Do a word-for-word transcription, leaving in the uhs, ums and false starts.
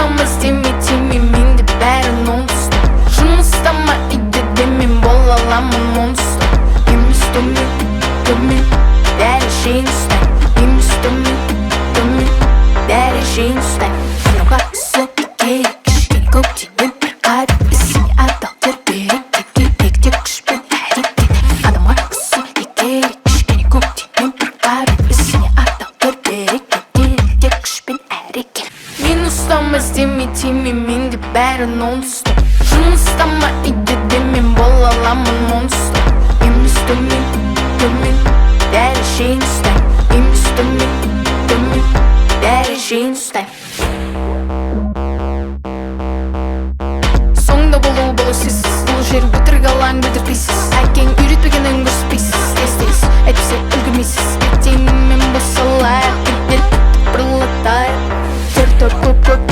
ұстамас деме теме менде бәрін оңтүстік. Жұмыстама иді демен бола аламын монстр. Емес төмен, төмен, дәрежейін ұстай. Емес төмен, төмен, дәрежейін ұстай. Анауға ісі керек, кішкене көктемнен бір қарып, ісіне адал керек, керек күшпен әрекет. Адамға ісі керек, кішкене көктемнен бір қарып, ісіне адал керек, керек күшпен әрекет. Мен ұстамас деме теме менде бәрін оңтүстік. Жұмыстама иді демен бола аламын монстр. Емес төмен, төмен, дәрежейін ұстай. Емес төмен, төмен, дәрежейін ұстай. Соңда болу болу сізсіз, бұл жер өтірік алаң бітірпейсіз. Әкең үйретпегенің көрсетпейсіз, тез-тез әйтпесе үлгімейсіз. Ертеңімен босалайық, ертең бұрылатайық. Тер төр көп көп